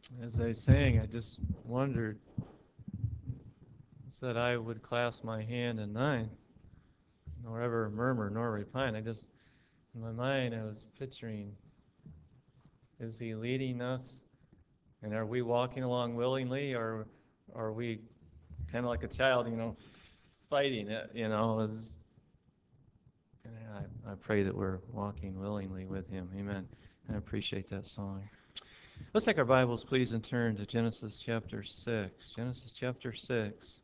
As I sang, I just wondered, said I would clasp my hand in thine, nor ever murmur nor repine. In my mind, I was picturing, is he leading us? And are we walking along willingly, or are we kind of like a child, fighting it, I pray that we're walking willingly with him. Amen. I appreciate that song. Let's take our Bibles, please, and turn to Genesis chapter 6. Genesis chapter 6.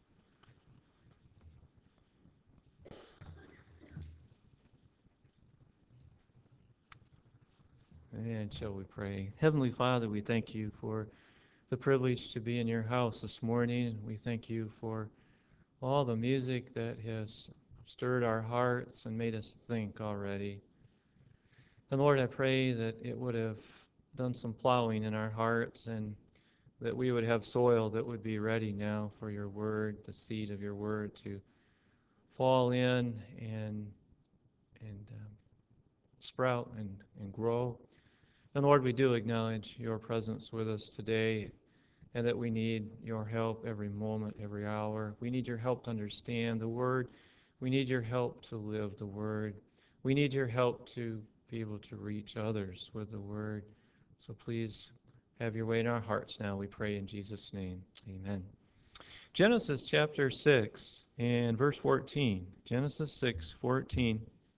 And shall we pray? Heavenly Father, we thank you for the privilege to be in your house this morning. And we thank you for all the music that has stirred our hearts and made us think already. And Lord, I pray that it would have done some plowing in our hearts and that we would have soil that would be ready now for your word, the seed of your word to fall in and sprout and grow. And Lord, we do acknowledge your presence with us today and that we need your help every moment, every hour. We need your help to understand the word. We need your help to live the word. We need your help to be able to reach others with the word. So please have your way in our hearts now, we pray in Jesus' name. Amen. Genesis chapter 6 and verse 14. Genesis 6:14.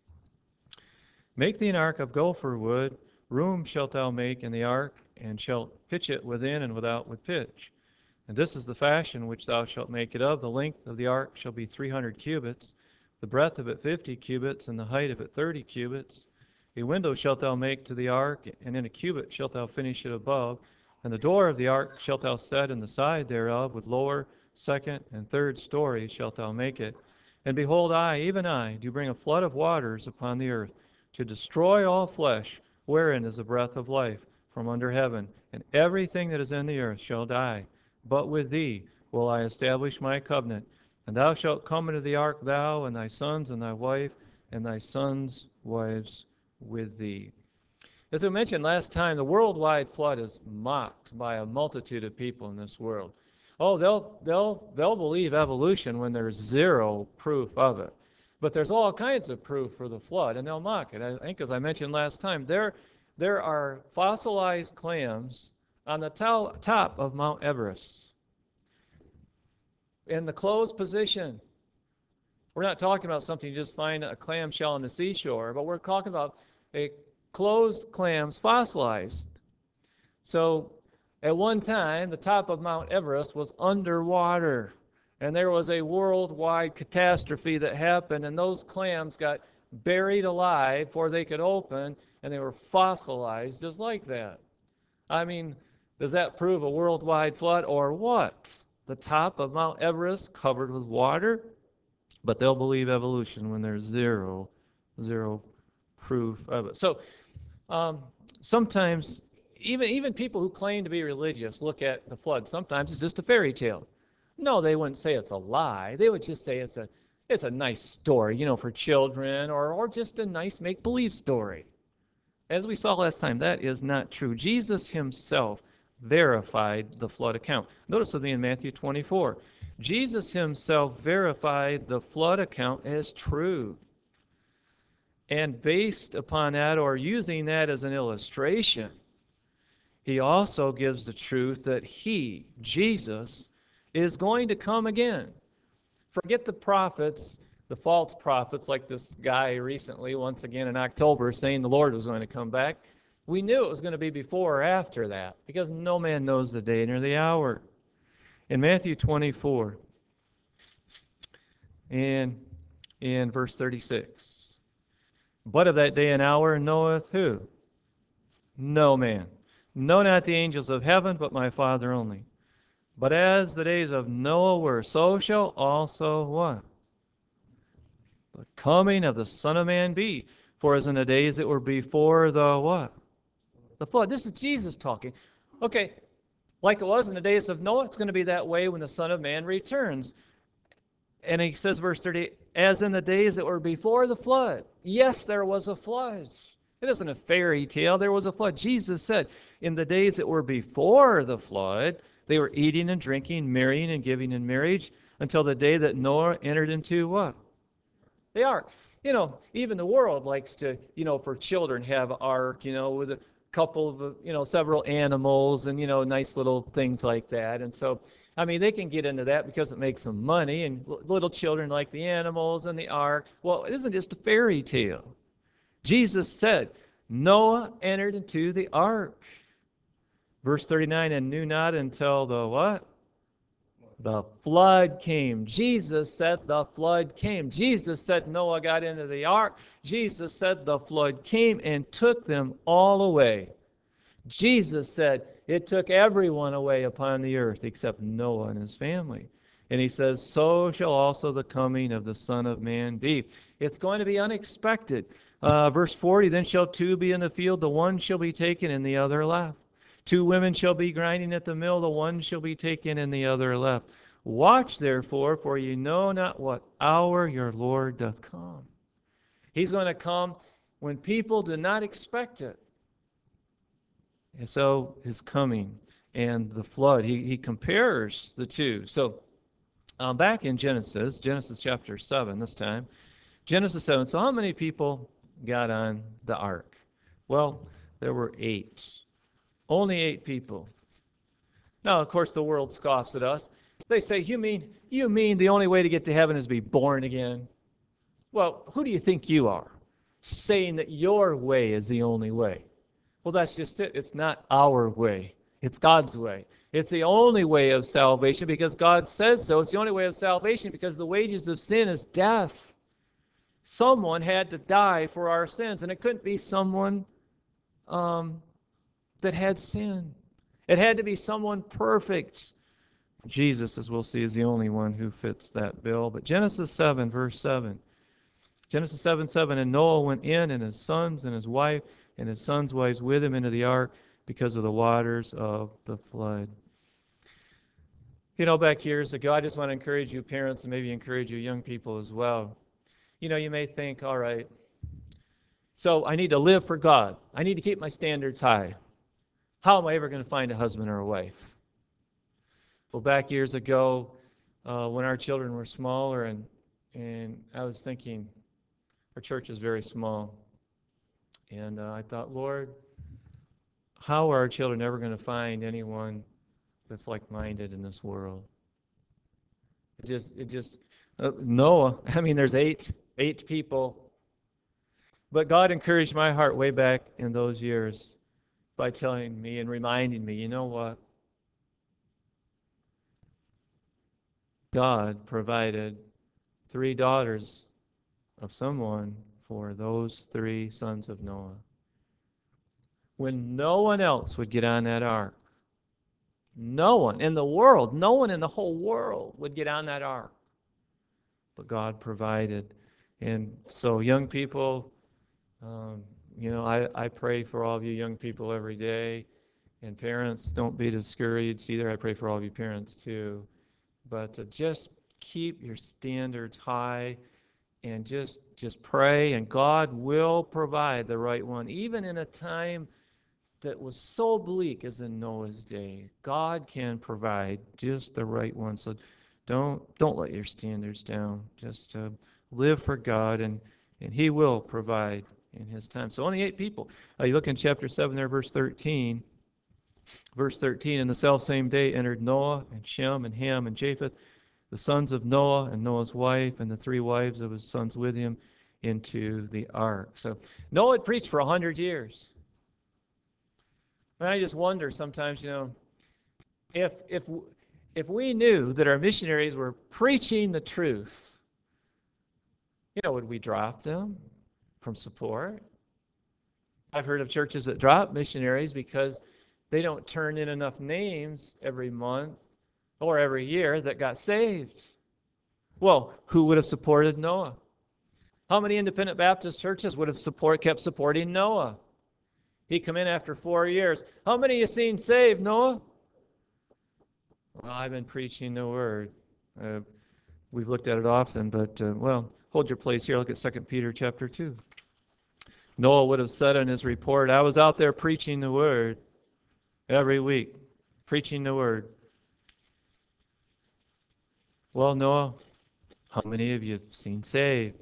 Make thee an ark of gopher wood, room shalt thou make in the ark, and shalt pitch it within and without with pitch. And this is the fashion which thou shalt make it of. The length of the ark shall be 300 cubits, the breadth of it 50 cubits, and the height of it 30 cubits. A window shalt thou make to the ark, and in a cubit shalt thou finish it above. And the door of the ark shalt thou set in the side thereof, with lower, second, and third stories shalt thou make it. And behold, I, even I, do bring a flood of waters upon the earth, to destroy all flesh, wherein is the breath of life from under heaven, and everything that is in the earth shall die. But with thee will I establish my covenant, and thou shalt come into the ark, thou and thy sons and thy wife, and thy sons' wives with thee. As I mentioned last time, the worldwide flood is mocked by a multitude of people in this world. Oh, they'll believe evolution when there's zero proof of it. But there's all kinds of proof for the flood, and they'll mock it. I think, as I mentioned last time, there are fossilized clams on the top of Mount Everest in the closed position. We're not talking about something you just find a clam shell on the seashore, but we're talking about a closed clams fossilized. So at one time, the top of Mount Everest was underwater, and there was a worldwide catastrophe that happened, and those clams got buried alive before they could open, and they were fossilized just like that. I mean, does that prove a worldwide flood or what? The top of Mount Everest covered with water? But they'll believe evolution when there's zero proof of it. So um, sometimes even people who claim to be religious look at the flood. Sometimes it's just a fairy tale. No, they wouldn't say it's a lie. They would just say it's a nice story, for children, or just a nice make-believe story. As we saw last time, that is not true. Jesus himself verified the flood account. Notice with me in Matthew 24. Jesus himself verified the flood account as true. And based upon that, or using that as an illustration, he also gives the truth that he, Jesus, is going to come again. Forget the prophets, the false prophets, like this guy recently, once again in October, saying the Lord was going to come back. We knew it was going to be before or after that, because no man knows the day nor the hour. In Matthew 24, and in verse 36, but of that day and hour knoweth who? No man. No, not the angels of heaven, but my Father only. But as the days of Noah were, so shall also what? The coming of the Son of Man be. For as in the days that were before the what? The flood. This is Jesus talking. Okay, like it was in the days of Noah, it's going to be that way when the Son of Man returns. And he says, verse 30, as in the days that were before the flood. Yes, there was a flood. It isn't a fairy tale. There was a flood. Jesus said, in the days that were before the flood, they were eating and drinking, marrying and giving in marriage until the day that Noah entered into what? The ark. Even the world likes to, for children have an ark, with a couple of, several animals and, nice little things like that. And so, I mean, they can get into that because it makes them money, and little children like the animals and the ark. Well, it isn't just a fairy tale. Jesus said, Noah entered into the ark. Verse 39, and knew not until the what? The flood came. Jesus said the flood came. Jesus said Noah got into the ark. Jesus said the flood came and took them all away. Jesus said it took everyone away upon the earth except Noah and his family. And he says, so shall also the coming of the Son of Man be. It's going to be unexpected. Verse 40, then shall two be in the field, the one shall be taken and the other left. Two women shall be grinding at the mill, the one shall be taken and the other left. Watch therefore, for you know not what hour your Lord doth come. He's going to come when people do not expect it. And so his coming and the flood, he compares the two. So back in Genesis chapter 7 this time, Genesis 7. So how many people got on the ark? Well, there were 8. Only 8 people. Now, of course, the world scoffs at us. They say, you mean the only way to get to heaven is to be born again? Well, who do you think you are, saying that your way is the only way? Well, that's just it. It's not our way. It's God's way. It's the only way of salvation because God says so. It's the only way of salvation because the wages of sin is death. Someone had to die for our sins, and it couldn't be someone that had sin. It had to be someone perfect. Jesus, as we'll see, is the only one who fits that bill. But Genesis 7, verse 7. Genesis 7:7, and Noah went in, and his sons and his wife and his sons' wives with him into the ark because of the waters of the flood. Back years ago, I just want to encourage you parents and maybe encourage you young people as well. You may think, all right, so I need to live for God. I need to keep my standards high. How am I ever going to find a husband or a wife? Well, back years ago, when our children were smaller, and I was thinking, our church is very small, and I thought, Lord, how are our children ever going to find anyone that's like-minded in this world? Noah, I mean, there's eight people, but God encouraged my heart way back in those years by telling me and reminding me, you know what? God provided 3 daughters of someone for those 3 sons of Noah. When no one else would get on that ark, no one in the world, no one in the whole world would get on that ark. But God provided. And so young people, I pray for all of you young people every day. And parents, don't be discouraged either. I pray for all of you parents too. But just keep your standards high and just pray, and God will provide the right one. Even in a time that was so bleak as in Noah's day, God can provide just the right one. So don't let your standards down. Just live for God, and he will provide in his time. So only 8 people. You look in chapter 7 there, verse 13. Verse 13, in the selfsame day entered Noah and Shem and Ham and Japheth, the sons of Noah, and Noah's wife, and the 3 wives of his sons with him, into the ark. So Noah had preached for 100 years. And I just wonder sometimes, if we knew that our missionaries were preaching the truth, would we drop them from support? I've heard of churches that drop missionaries because they don't turn in enough names every month or every year that got saved. Well, who would have supported Noah? How many independent Baptist churches would have kept supporting Noah? He come in after 4 years. How many you seen saved, Noah? Well, I've been preaching the word. We've looked at it often, but hold your place here. Look at 2 Peter chapter 2. Noah would have said in his report, I was out there preaching the word every week, preaching the word. Well, Noah, how many of you have seen saved?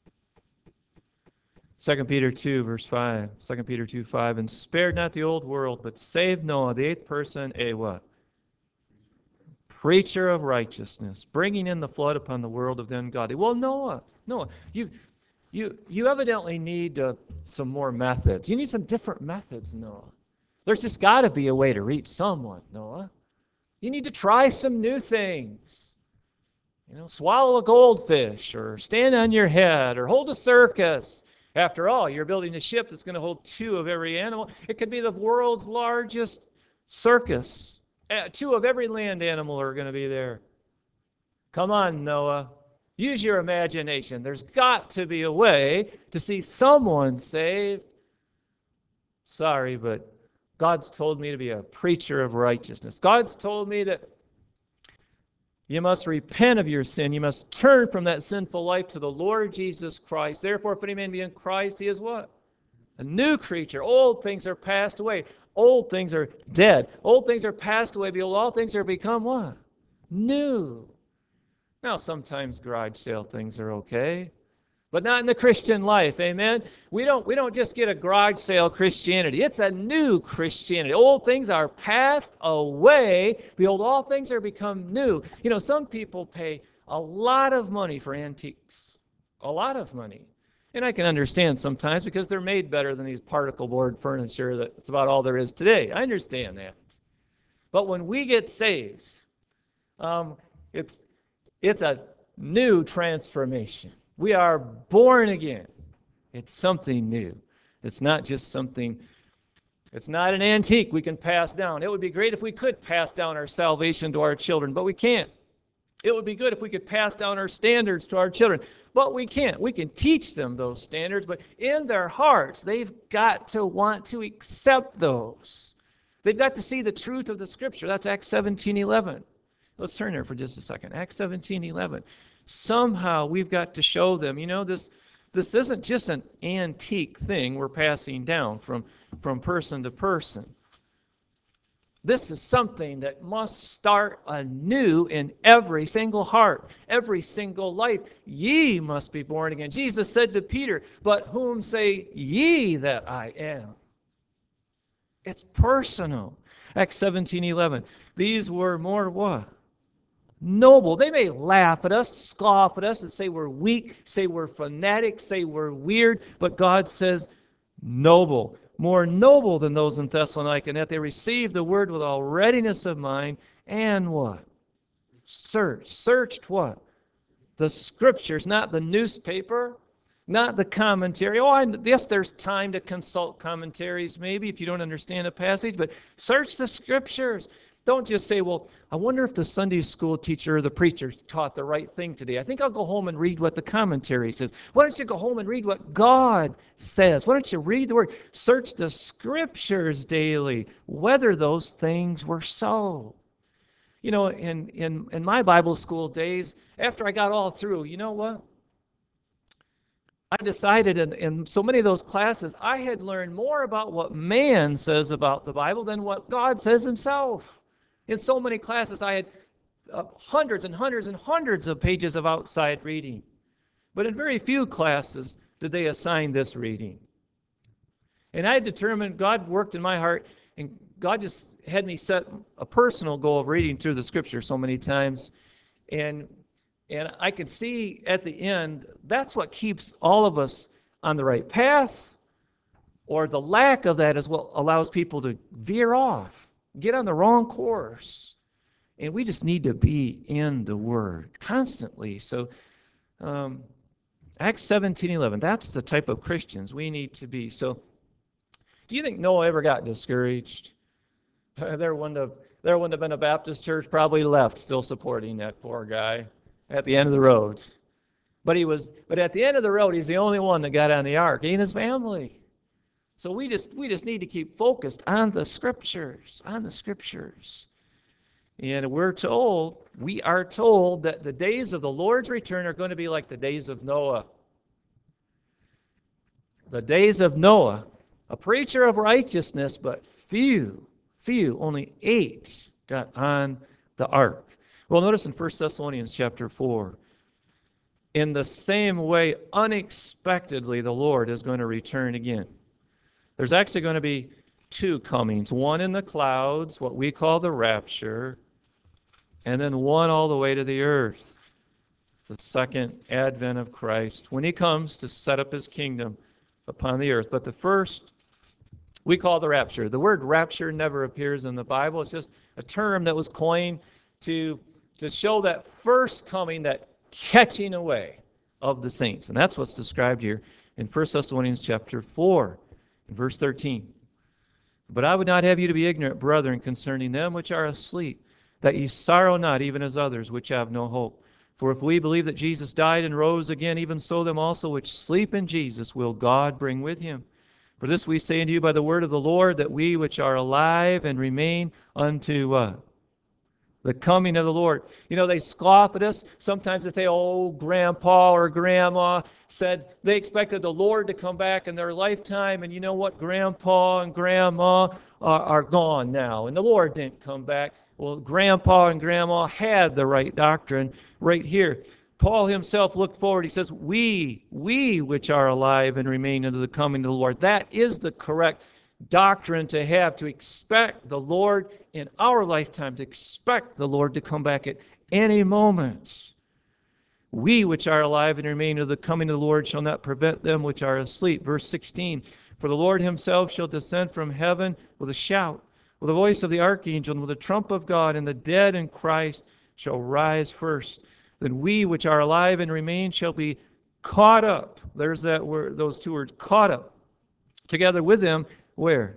2 Peter 2, verse 5. 2 Peter 2, 5. And spared not the old world, but saved Noah, the eighth person, a what? Preacher of righteousness, bringing in the flood upon the world of the ungodly. Well, Noah, you evidently need some more methods. You need some different methods, Noah. There's just got to be a way to reach someone, Noah. You need to try some new things. Swallow a goldfish, or stand on your head, or hold a circus. After all, you're building a ship that's going to hold 2 of every animal. It could be the world's largest circus. 2 of every land animal are going to be there. Come on, Noah. Use your imagination. There's got to be a way to see someone saved. Sorry, but God's told me to be a preacher of righteousness. God's told me that you must repent of your sin. You must turn from that sinful life to the Lord Jesus Christ. Therefore, if any man be in Christ, he is what? A new creature. Old things are passed away. Old things are dead. Old things are passed away. Behold, all things are become what? New. Now, sometimes garage sale things are okay, but not in the Christian life. Amen. We don't just get a garage sale Christianity. It's a new Christianity. Old things are passed away. Behold, all things are become new. Some people pay a lot of money for antiques. A lot of money. And I can understand sometimes because they're made better than these particle board furniture that's about all there is today. I understand that. But when we get saved, it's a new transformation. We are born again. It's something new. It's not just something, it's not an antique we can pass down. It would be great if we could pass down our salvation to our children, but we can't. It would be good if we could pass down our standards to our children, but we can't. We can teach them those standards, but in their hearts, they've got to want to accept those. They've got to see the truth of the Scripture. That's Acts 17:11. Let's turn there for just a second. Acts 17:11. Somehow we've got to show them, this isn't just an antique thing we're passing down from person to person. This is something that must start anew in every single heart, every single life. Ye must be born again. Jesus said to Peter, but whom say ye that I am? It's personal. Acts 17:11. These were more what? Noble. They may laugh at us, scoff at us, and say we're weak, say we're fanatics, say we're weird, but God says noble, more noble than those in Thessalonica, and that they received the word with all readiness of mind, and what? Searched what? The Scriptures, not the newspaper, not the commentary. Yes, there's time to consult commentaries maybe if you don't understand a passage, but search the Scriptures. Don't just say, well, I wonder if the Sunday school teacher or the preacher taught the right thing today. I think I'll go home and read what the commentary says. Why don't you go home and read what God says? Why don't you read the Word? Search the Scriptures daily, whether those things were so. In my Bible school days, after I got all through, you know what? I decided in so many of those classes, I had learned more about what man says about the Bible than what God says himself. In so many classes, I had hundreds and hundreds and hundreds of pages of outside reading. But in very few classes did they assign this reading. And I determined, God worked in my heart, and God just had me set a personal goal of reading through the Scripture so many times. And I could see at the end, that's what keeps all of us on the right path, or the lack of that is what allows people to veer off, get on the wrong course. And we just need to be in the Word constantly. So Acts 17:11, that's the type of Christians we need to be. So do you think Noah ever got discouraged? There wouldn't have been a Baptist church probably left still supporting that poor guy at the end of the road. But at the end of the road, he's the only one that got on the ark, he and his family. So we just need to keep focused on the Scriptures, And we are told that the days of the Lord's return are going to be like the days of Noah. The days of Noah, a preacher of righteousness, but few, only 8 got on the ark. Well, notice in 1 Thessalonians chapter 4, in the same way, unexpectedly, the Lord is going to return again. There's actually going to be 2 comings, one in the clouds, what we call the rapture, and then one all the way to the earth, the second advent of Christ, when he comes to set up his kingdom upon the earth. But the first we call the rapture. The word rapture never appears in the Bible. It's just a term that was coined to show that first coming, that catching away of the saints. And that's what's described here in 1 Thessalonians chapter 4, in verse 13. But I would not have you to be ignorant, brethren, concerning them which are asleep, that ye sorrow not, even as others which have no hope. For if we believe that Jesus died and rose again, even so them also which sleep in Jesus will God bring with him. For this we say unto you by the word of the Lord, that we which are alive and remain unto the coming of the Lord. You know, they scoff at us. Sometimes they say, oh, grandpa or grandma said they expected the Lord to come back in their lifetime. And you know what? Grandpa and grandma are gone now. And the Lord didn't come back. Well, grandpa and grandma had the right doctrine right here. Paul himself looked forward. He says, we which are alive and remain unto the coming of the Lord. That is the correct doctrine to have, to expect the Lord in our lifetime, to expect the Lord to come back at any moment. We which are alive and remain unto the coming of the Lord shall not prevent them which are asleep. Verse 16, for the Lord himself shall descend from heaven with a shout, with the voice of the archangel, and with the trump of God, and the dead in Christ shall rise first. Then we which are alive and remain shall be caught up. There's that word, those 2 words, caught up, together with them. Where?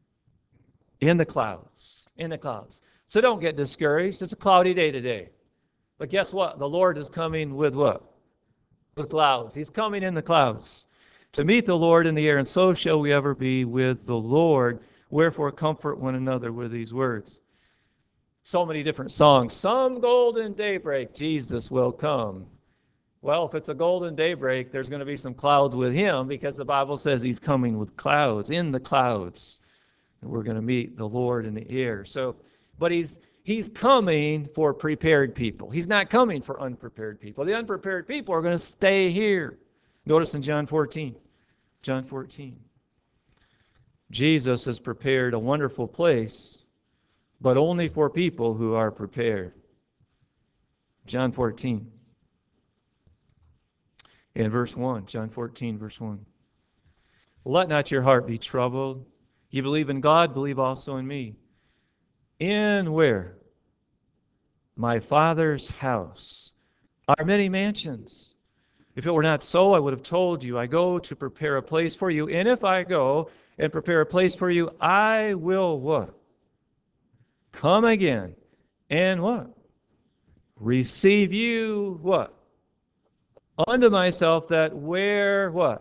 In the clouds. In the clouds. So don't get discouraged. It's a cloudy day today. But guess what? The Lord is coming with what? The clouds. He's coming in the clouds to meet the Lord in the air, and so shall we ever be with the Lord. Wherefore comfort one another with these words. So many different songs. Some golden daybreak, Jesus will come. Well, if it's a golden daybreak, there's going to be some clouds with him, because the Bible says he's coming with clouds, in the clouds. And we're going to meet the Lord in the air. So, but he's coming for prepared people. He's not coming for unprepared people. The unprepared people are going to stay here. Notice in John 14. John 14. Jesus has prepared a wonderful place, but only for people who are prepared. John 14. In verse 1, John 14, verse 1. Let not your heart be troubled. You believe in God, believe also in me. In where? My Father's house are many mansions. If it were not so, I would have told you. I go to prepare a place for you. And if I go and prepare a place for you, I will what? Come again. And what? Receive you what? Unto myself, that where what?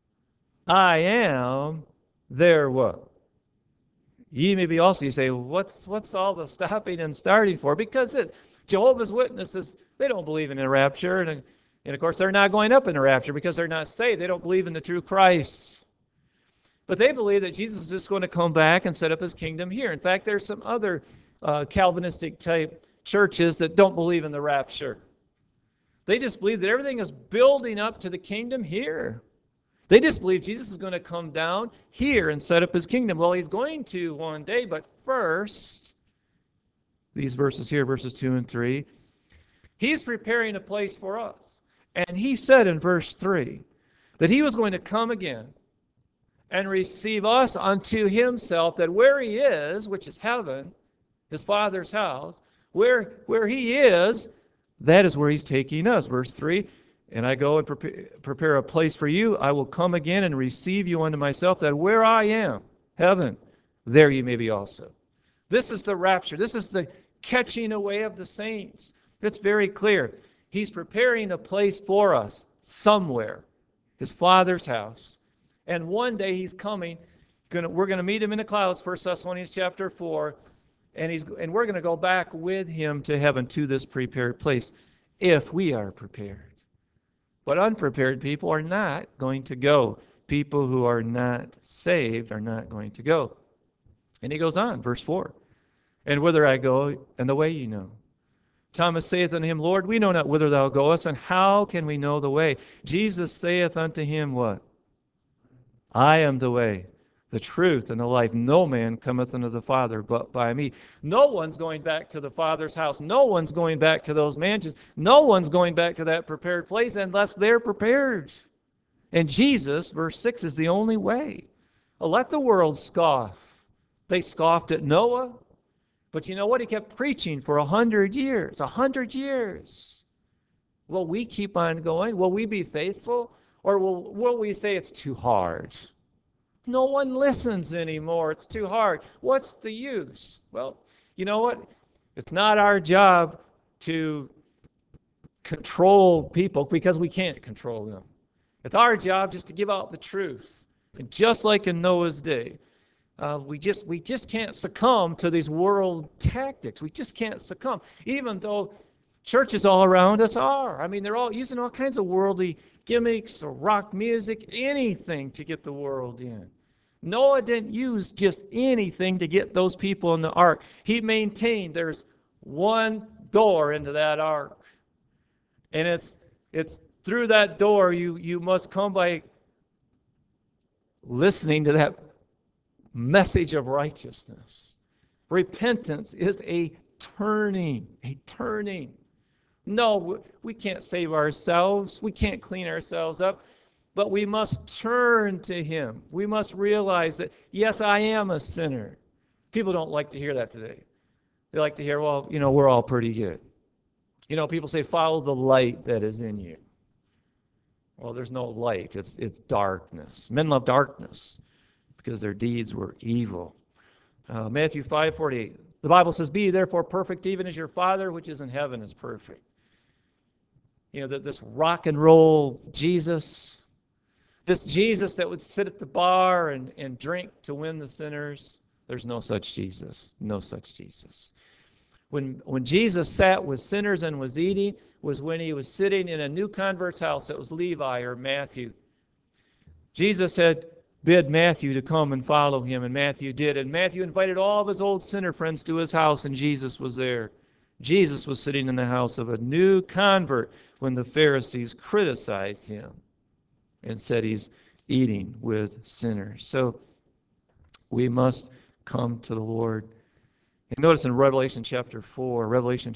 I am, there what? Ye may be also. You say, what's all the stopping and starting for? Because Jehovah's Witnesses, they don't believe in a rapture. And of course, they're not going up in a rapture because they're not saved. They don't believe in the true Christ. But they believe that Jesus is just going to come back and set up his kingdom here. In fact, there's some other Calvinistic type churches that don't believe in the rapture. They just believe that everything is building up to the kingdom here. They just believe Jesus is going to come down here and set up his kingdom. Well, he's going to one day, but first, these verses here, verses 2 and 3, he's preparing a place for us. And he said in verse 3 that he was going to come again and receive us unto himself, that where he is, which is heaven, his Father's house, where he is, that is where he's taking us. Verse 3, and I go and prepare a place for you. I will come again and receive you unto myself, that where I am, heaven, there you may be also. This is the rapture. This is the catching away of the saints. It's very clear. He's preparing a place for us somewhere, his Father's house. And one day he's coming. We're going to meet him in the clouds, 1 Thessalonians chapter 4. And we're going to go back with him to heaven, to this prepared place, if we are prepared. But unprepared people are not going to go people who are not saved are not going to go. And he goes on, verse 4. And whither I go, and the way ye know. Thomas saith unto him, Lord, we know not whither thou goest, and how can we know the way? Jesus saith unto him, what? I am the way, the truth, and the life. No man cometh unto the Father but by me. No one's going back to the Father's house. No one's going back to those mansions. No one's going back to that prepared place unless they're prepared. And Jesus, verse 6, is the only way. Let the world scoff. They scoffed at Noah. But you know what? He kept preaching for 100 years. 100 years. Will we keep on going? Will we be faithful? Or will we say it's too hard? No one listens anymore. It's too hard. What's the use? Well, you know what? It's not our job to control people because we can't control them. It's our job just to give out the truth. And just like in Noah's day, we just can't succumb to these world tactics. We just can't succumb, even though churches all around us are. I mean, they're all using all kinds of worldly gimmicks or rock music, anything to get the world in. Noah didn't use just anything to get those people in the ark. He maintained there's one door into that ark. And it's through that door you must come by listening to that message of righteousness. Repentance is a turning. No, we can't save ourselves. We can't clean ourselves up. But we must turn to him. We must realize that, yes, I am a sinner. People don't like to hear that today. They like to hear, well, we're all pretty good. People say, follow the light that is in you. Well, there's no light. It's darkness. Men love darkness because their deeds were evil. Matthew 5:48. The Bible says, be therefore perfect, even as your Father which is in heaven is perfect. This rock and roll Jesus, this Jesus that would sit at the bar and drink to win the sinners, there's no such Jesus. No such Jesus. When Jesus sat with sinners and was eating was when he was sitting in a new convert's house. That was Levi or Matthew. Jesus had bid Matthew to come and follow him, and Matthew did. And Matthew invited all of his old sinner friends to his house, and Jesus was there. Jesus was sitting in the house of a new convert when the Pharisees criticized him and said he's eating with sinners. So we must come to the Lord. And notice in Revelation chapter 4,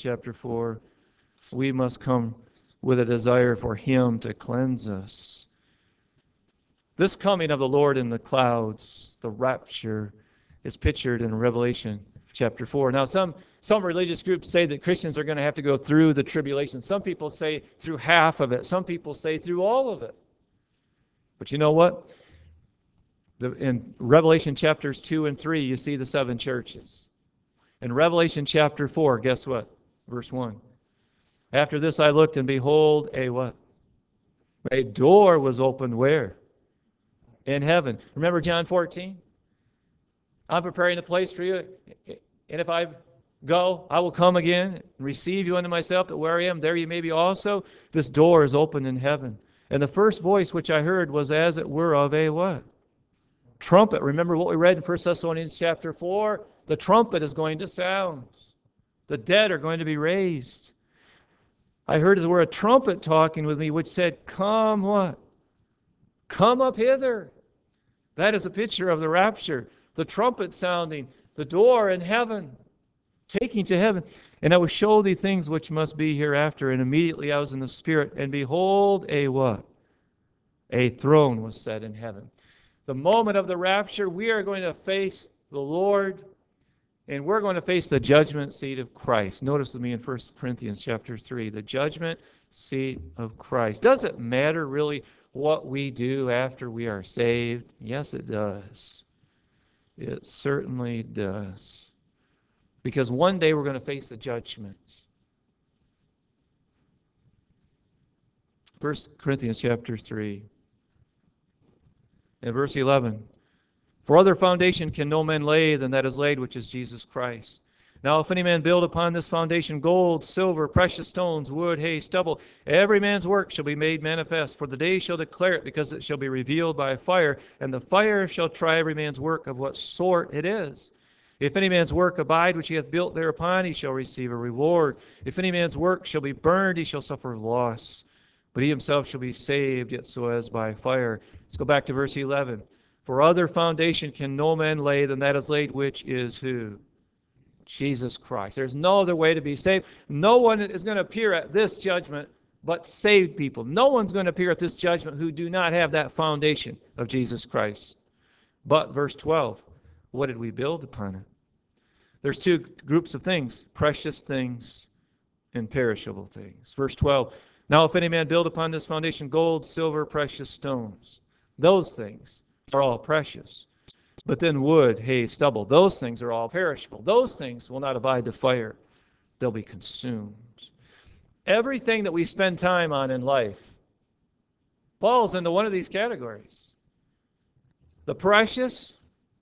we must come with a desire for him to cleanse us. This coming of the Lord in the clouds, the rapture, is pictured in Revelation chapter 4. Now, some religious groups say that Christians are going to have to go through the tribulation. Some people say through half of it. Some people say through all of it. But you know what? In Revelation chapters 2 and 3, you see the 7 churches. In Revelation chapter 4, guess what? Verse 1. After this I looked, and behold, a what? A door was opened where? In heaven. Remember John 14? I'm preparing a place for you, and if I go, I will come again and receive you unto myself, that where I am, there you may be also. This door is open in heaven. And the first voice which I heard was as it were of a what? Trumpet. Remember what we read in 1 Thessalonians chapter 4? The trumpet is going to sound. The dead are going to be raised. I heard as it were a trumpet talking with me, which said, come what? Come up hither. That is a picture of the rapture. The trumpet sounding, the door in heaven, taking to heaven. And I will show thee things which must be hereafter. And immediately I was in the Spirit, and behold, a what? A throne was set in heaven. The moment of the rapture, we are going to face the Lord, and we're going to face the judgment seat of Christ. Notice with me in 1 Corinthians chapter 3, the judgment seat of Christ. Does it matter really what we do after we are saved? Yes, it does. It certainly does. Because one day we're going to face the judgment. 1 Corinthians chapter 3 and verse 11. For other foundation can no man lay than that is laid, which is Jesus Christ. Now, if any man build upon this foundation gold, silver, precious stones, wood, hay, stubble, every man's work shall be made manifest, for the day shall declare it, because it shall be revealed by fire, and the fire shall try every man's work of what sort it is. If any man's work abide which he hath built thereupon, he shall receive a reward. If any man's work shall be burned, he shall suffer loss. But he himself shall be saved, yet so as by fire. Let's go back to verse 11. For other foundation can no man lay than that is laid, which is who? Jesus Christ. There's no other way to be saved. No one is going to appear at this judgment but saved people. No one's going to appear at this judgment who do not have that foundation of Jesus Christ. But verse 12, what did we build upon it? There's two groups of things, precious things and perishable things. Verse 12, now if any man build upon this foundation gold, silver, precious stones, those things are all precious. But then wood, hay, stubble, those things are all perishable. Those things will not abide the fire. They'll be consumed. Everything that we spend time on in life falls into one of these categories. The precious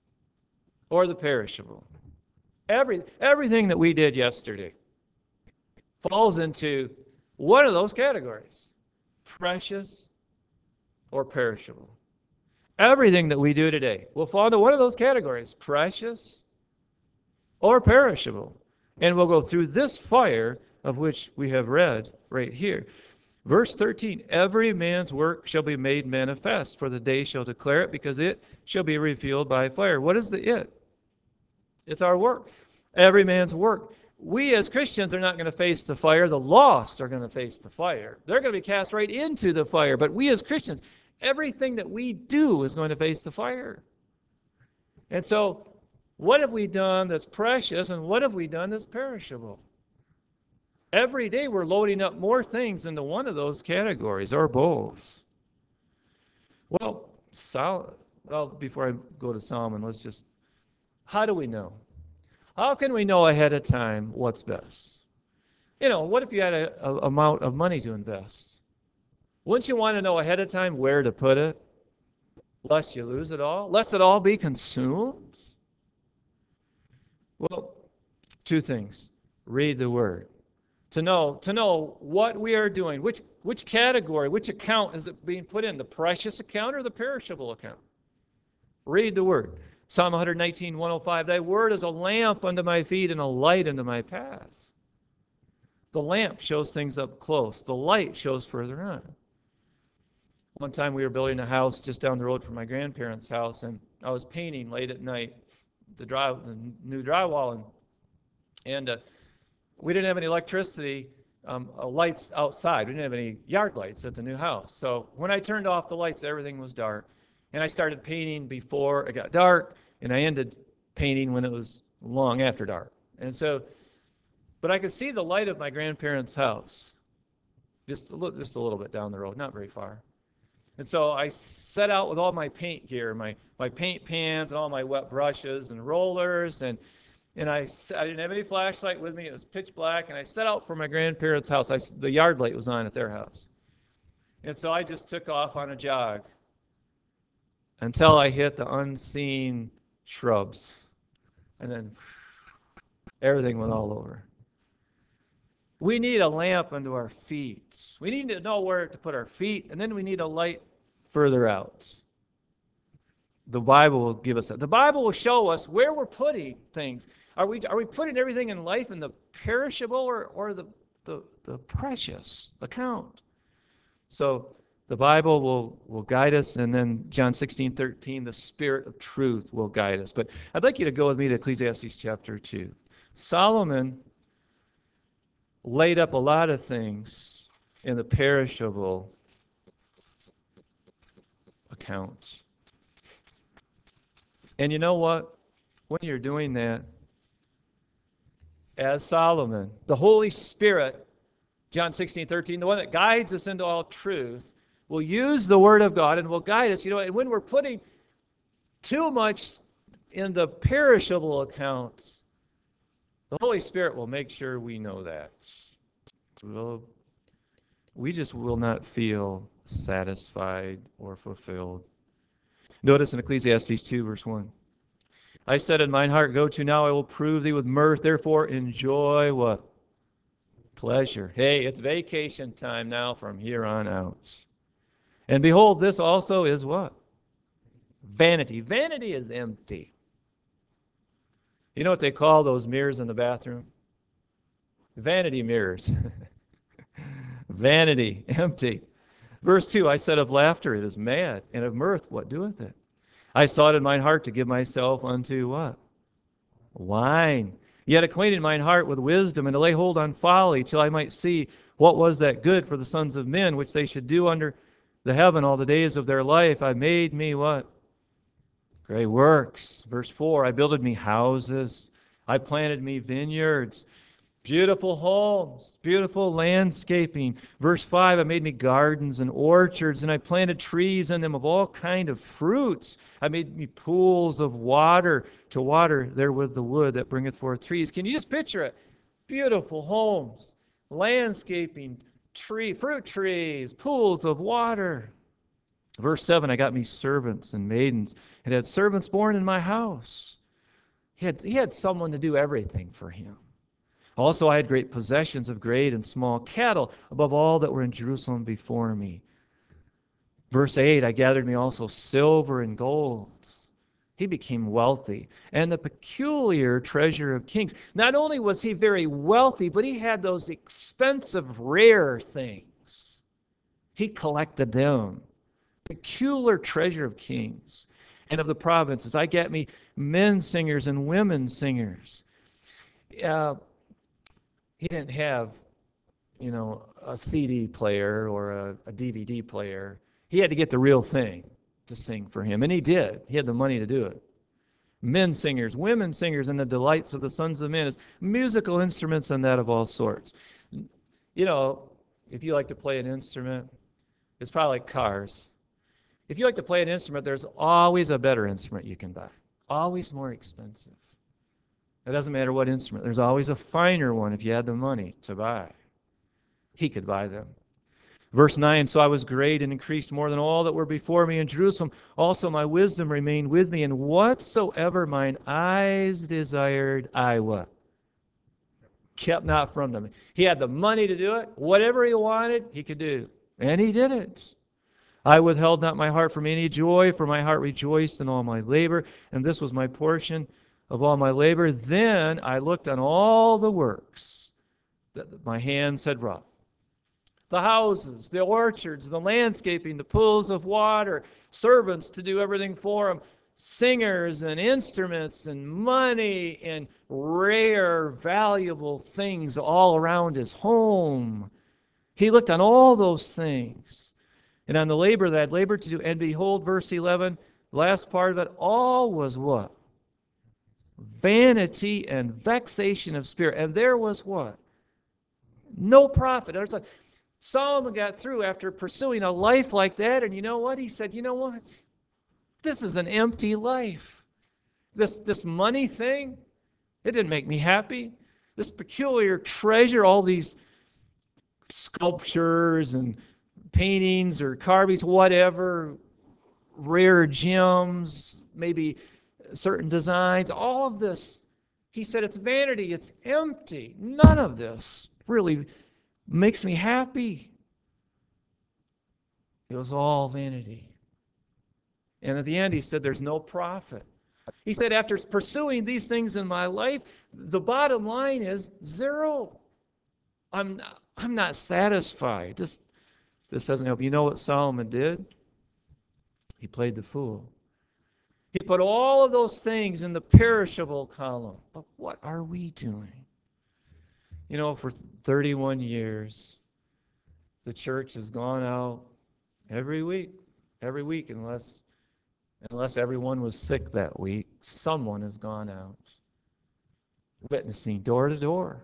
or the perishable. Everything that we did yesterday falls into one of those categories. Precious or perishable. Everything that we do today will fall into one of those categories, precious or perishable. And we'll go through this fire of which we have read right here. Verse 13, every man's work shall be made manifest, for the day shall declare it, because it shall be revealed by fire. What is the it? It's our work. Every man's work. We as Christians are not going to face the fire. The lost are going to face the fire. They're going to be cast right into the fire. But we as Christians, everything that we do is going to face the fire. And so, what have we done that's precious and what have we done that's perishable? Every day we're loading up more things into one of those categories or both. Well, before I go to Solomon, how do we know? How can we know ahead of time what's best? What if you had an amount of money to invest? Wouldn't you want to know ahead of time where to put it, lest you lose it all, lest it all be consumed? Well, two things. Read the Word. To know what we are doing, which category, which account is it being put in, the precious account or the perishable account? Read the Word. Psalm 119, 105, thy word is a lamp unto my feet and a light unto my path. The lamp shows things up close. The light shows further on. One time we were building a house just down the road from my grandparents' house, and I was painting late at night the new drywall, and we didn't have any electricity, lights outside. We didn't have any yard lights at the new house. So when I turned off the lights, everything was dark. And I started painting before it got dark, and I ended painting when it was long after dark. But I could see the light of my grandparents' house just a little bit down the road, not very far. And so I set out with all my paint gear, my paint pans and all my wet brushes and rollers, and I didn't have any flashlight with me. It was pitch black, and I set out for my grandparents' house. The yard light was on at their house. And so I just took off on a jog until I hit the unseen shrubs. And then everything went all over. We need a lamp under our feet. We need to know where to put our feet, and then we need a light further out. The Bible will give us that. The Bible will show us where we're putting things. Are we putting everything in life in the perishable or the precious account? So the Bible will guide us, and then John 16:13, the Spirit of truth will guide us. But I'd like you to go with me to Ecclesiastes chapter 2. Solomon laid up a lot of things in the perishable account. And you know what? When you're doing that, as Solomon, the Holy Spirit, John 16:13, the one that guides us into all truth, will use the Word of God and will guide us. And when we're putting too much in the perishable accounts, the Holy Spirit will make sure we know that. We just will not feel satisfied or fulfilled. Notice in Ecclesiastes 2, verse 1. I said in mine heart, go to now, I will prove thee with mirth. Therefore enjoy what? Pleasure. Hey, it's vacation time now from here on out. And behold, this also is what? Vanity. Vanity is empty. You know what they call those mirrors in the bathroom? Vanity mirrors. Vanity, empty. Verse 2, I said of laughter, it is mad, and of mirth, what doeth it? I sought in mine heart to give myself unto what? Wine. Yet acquainted mine heart with wisdom, and to lay hold on folly, till I might see what was that good for the sons of men, which they should do under the heaven all the days of their life. I made me what? Great works. Verse 4, I builded me houses. I planted me vineyards. Beautiful homes, beautiful landscaping. Verse 5, I made me gardens and orchards, and I planted trees in them of all kind of fruits. I made me pools of water to water therewith the wood that bringeth forth trees. Can you just picture it? Beautiful homes, landscaping, fruit trees, pools of water. Verse 7, I got me servants and maidens, and had servants born in my house. He had someone to do everything for him. Also, I had great possessions of great and small cattle, above all that were in Jerusalem before me. Verse 8, I gathered me also silver and gold. He became wealthy, and the peculiar treasure of kings. Not only was he very wealthy, but he had those expensive, rare things. He collected them. Peculiar treasure of kings and of the provinces. I got me men singers and women singers. He didn't have, a CD player or a DVD player. He had to get the real thing to sing for him, and he did. He had the money to do it. Men singers, women singers, and the delights of the sons of men is musical instruments and that of all sorts. If you like to play an instrument, it's probably like cars. If you like to play an instrument, there's always a better instrument you can buy, always more expensive. It doesn't matter what instrument. There's always a finer one if you had the money to buy. He could buy them. Verse 9, so I was great and increased more than all that were before me in Jerusalem. Also my wisdom remained with me, and whatsoever mine eyes desired, I what? Kept not from them. He had the money to do it. Whatever he wanted, he could do. And he did it. I withheld not my heart from any joy, for my heart rejoiced in all my labor, and this was my portion of all my labor. Then I looked on all the works that my hands had wrought. The houses, the orchards, the landscaping, the pools of water, servants to do everything for him, singers and instruments and money and rare, valuable things all around his home. He looked on all those things and on the labor that I had labored to do. And behold, verse 11, last part of it, all was what? Vanity and vexation of spirit. And there was what? No profit. Solomon got through after pursuing a life like that, and you know what? He said, you know what? This is an empty life. This money thing, it didn't make me happy. This peculiar treasure, all these sculptures and paintings or carvings, whatever, rare gems, maybe certain designs, all of this, he said, it's vanity, it's empty. None of this really makes me happy. It was all vanity. And at the end, he said, there's no profit. He said, after pursuing these things in my life, the bottom line is zero. I'm not satisfied. This doesn't help. You know what Solomon did? He played the fool. He put all of those things in the perishable column. But what are we doing? For 31 years, the church has gone out every week, unless everyone was sick that week, someone has gone out witnessing door to door.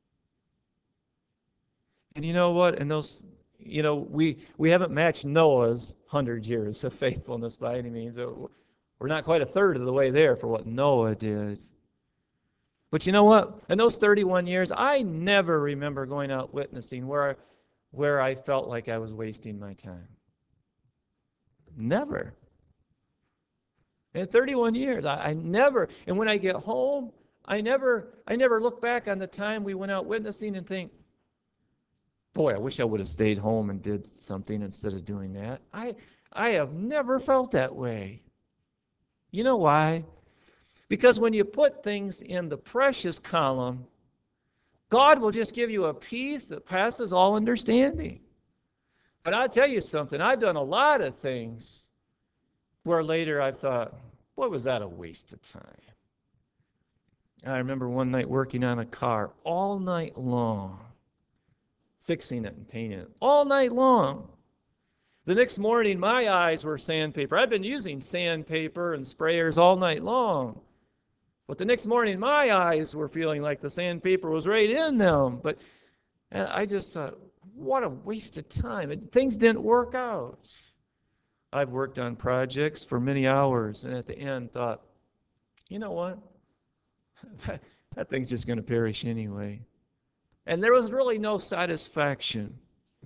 And you know what? And those, we haven't matched Noah's 100 years of faithfulness by any means. We're not quite a third of the way there for what Noah did. But you know what? In those 31 years, I never remember going out witnessing where I felt like I was wasting my time. Never. In 31 years, I never, and when I get home, I never look back on the time we went out witnessing and think, boy, I wish I would have stayed home and did something instead of doing that. I have never felt that way. You know why? Because when you put things in the precious column, God will just give you a peace that passes all understanding. But I'll tell you something, I've done a lot of things where later I thought, boy, was that a waste of time. I remember one night working on a car all night long, fixing it and painting it all night long. The next morning, my eyes were sandpaper. I've been using sandpaper and sprayers all night long. But the next morning, my eyes were feeling like the sandpaper was right in them. But and I just thought, what a waste of time. Things didn't work out. I've worked on projects for many hours, and at the end thought, you know what? that thing's just going to perish anyway. And there was really no satisfaction.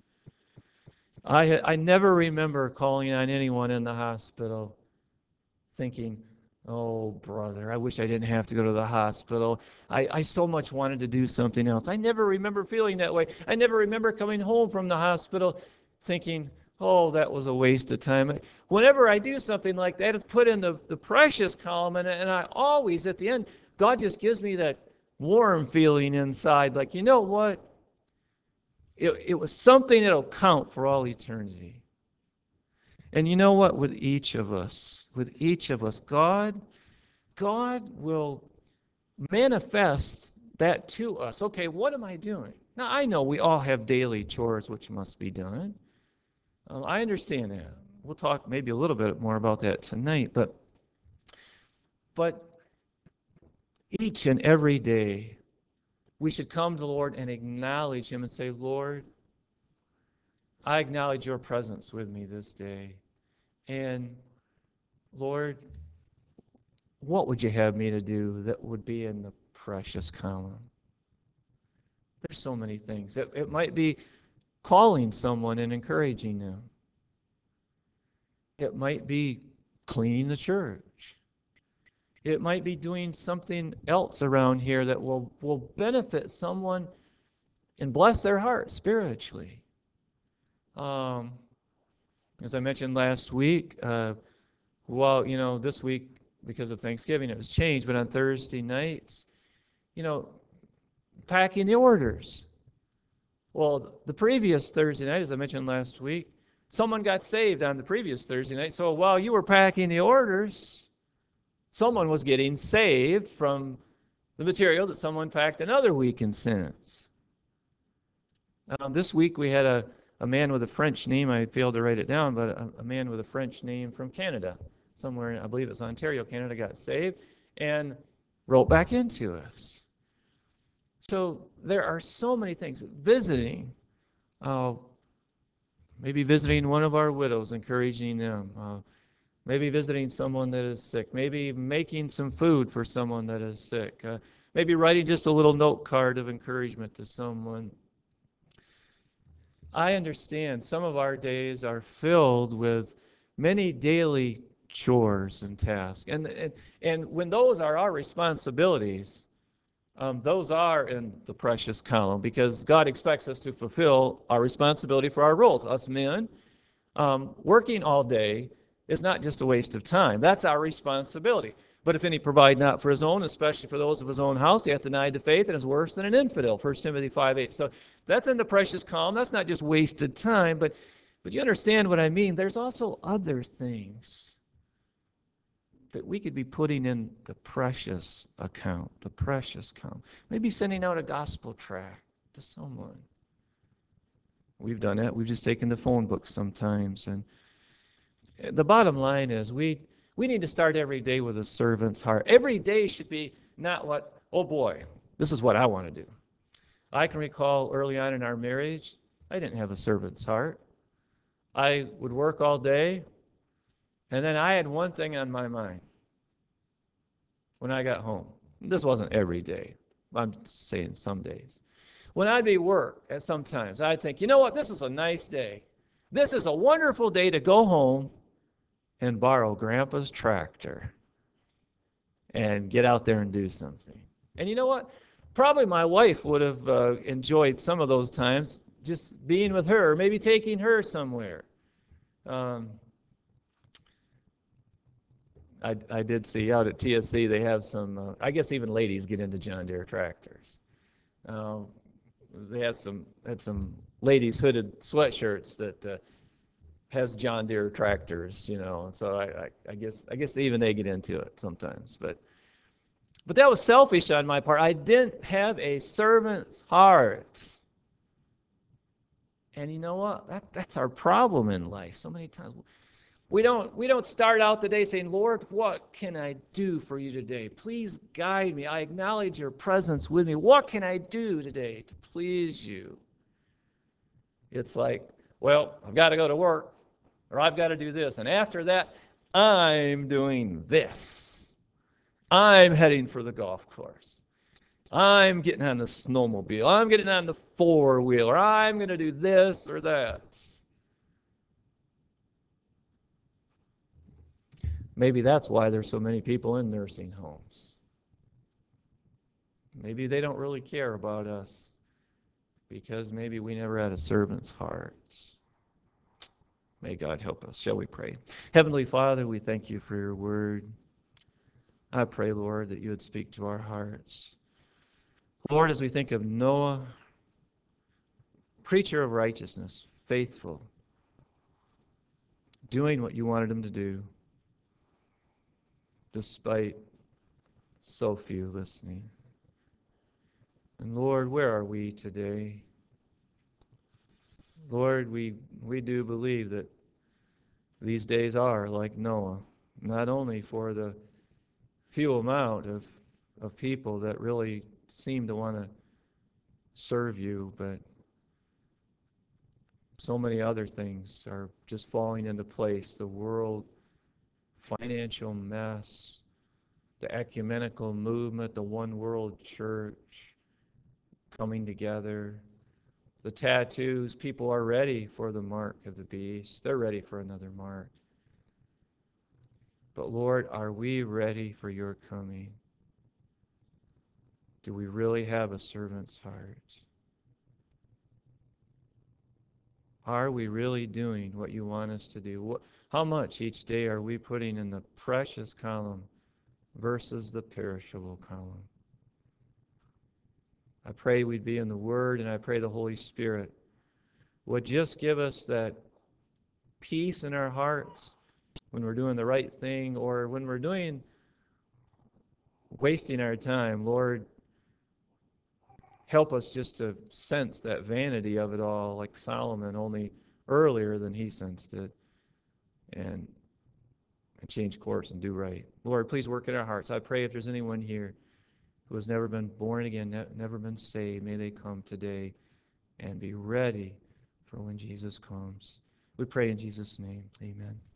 I never remember calling on anyone in the hospital thinking, oh, brother, I wish I didn't have to go to the hospital. I so much wanted to do something else. I never remember feeling that way. I never remember coming home from the hospital thinking, oh, that was a waste of time. Whenever I do something like that, it's put in the precious column, and I always, at the end, God just gives me that warm feeling inside, like, you know what? It was something that'll count for all eternity. And you know what? With each of us, God will manifest that to us. Okay, what am I doing? Now, I know we all have daily chores which must be done. I understand that. We'll talk maybe a little bit more about that tonight, but each and every day, we should come to the Lord and acknowledge Him and say, Lord, I acknowledge your presence with me this day. And Lord, what would you have me to do that would be in the precious column? There's so many things. It might be calling someone and encouraging them. It might be cleaning the church. It might be doing something else around here that will benefit someone and bless their heart spiritually. As I mentioned last week, this week, because of Thanksgiving, it was changed, but on Thursday nights, packing the orders. Well, the previous Thursday night, as I mentioned last week, someone got saved on the previous Thursday night. So while you were packing the orders, someone was getting saved from the material that someone packed another week in since. This week we had a man with a French name. I failed to write it down, but a man with a French name from Canada, somewhere, I believe it's Ontario, Canada, got saved and wrote back into us. So there are so many things. Visiting, maybe visiting one of our widows, encouraging them. Maybe visiting someone that is sick. Maybe making some food for someone that is sick. Maybe writing just a little note card of encouragement to someone. I understand some of our days are filled with many daily chores and tasks. And when those are our responsibilities, those are in the precious column because God expects us to fulfill our responsibility for our roles. Us men, working all day is not just a waste of time. That's our responsibility. But if any provide not for his own, especially for those of his own house, he hath denied the faith and is worse than an infidel. 1 Timothy 5:8. So that's in the precious column. That's not just wasted time, but you understand what I mean. There's also other things that we could be putting in the precious account, the precious column. Maybe sending out a gospel tract to someone. We've done that. We've just taken the phone book sometimes. And the bottom line is we need to start every day with a servant's heart. Every day should be not what, oh boy, this is what I want to do. I can recall early on in our marriage, I didn't have a servant's heart. I would work all day, and then I had one thing on my mind when I got home. This wasn't every day. I'm saying some days. When I'd be work, at sometimes, I'd think, you know what, this is a nice day. This is a wonderful day to go home and borrow Grandpa's tractor. and get out there and do something. And you know what? Probably my wife would have enjoyed some of those times, just being with her, maybe taking her somewhere. Um, I did see out at TSC they have some, I guess even ladies get into John Deere tractors. Uh, they have had some ladies hooded sweatshirts that has John Deere tractors, and so I guess even they get into it sometimes. But that was selfish on my part. I didn't have a servant's heart. And you know what? That's our problem in life. So many times we don't start out the day saying, Lord, what can I do for you today? Please guide me. I acknowledge your presence with me. What can I do today to please you? It's like, well, I've got to go to work, or I've got to do this. And after that, I'm doing this. I'm heading for the golf course. I'm getting on the snowmobile. I'm getting on the four-wheeler. I'm going to do this or that. Maybe that's why there's so many people in nursing homes. Maybe they don't really care about us because maybe we never had a servant's heart. May God help us. Shall we pray? Heavenly Father, we thank you for your word. I pray, Lord, that you would speak to our hearts. Lord, as we think of Noah, preacher of righteousness, faithful, doing what you wanted him to do, despite so few listening. And Lord, where are we today? Lord, we do believe that these days are like Noah, not only for the few amount of people that really seem to want to serve you, but so many other things are just falling into place. The world, financial mess, the ecumenical movement, the one world church coming together, the tattoos. People are ready for the mark of the beast. They're ready for another mark. But Lord, are we ready for your coming? Do we really have a servant's heart? Are we really doing what you want us to do? How much each day are we putting in the precious column versus the perishable column? I pray we'd be in the Word, and I pray the Holy Spirit would just give us that peace in our hearts when we're doing the right thing or when we're wasting our time. Lord, help us just to sense that vanity of it all, like Solomon, only earlier than he sensed it, and change course and do right. Lord, please work in our hearts. I pray if there's anyone here who has never been born again, never been saved, may they come today and be ready for when Jesus comes. We pray in Jesus' name. Amen.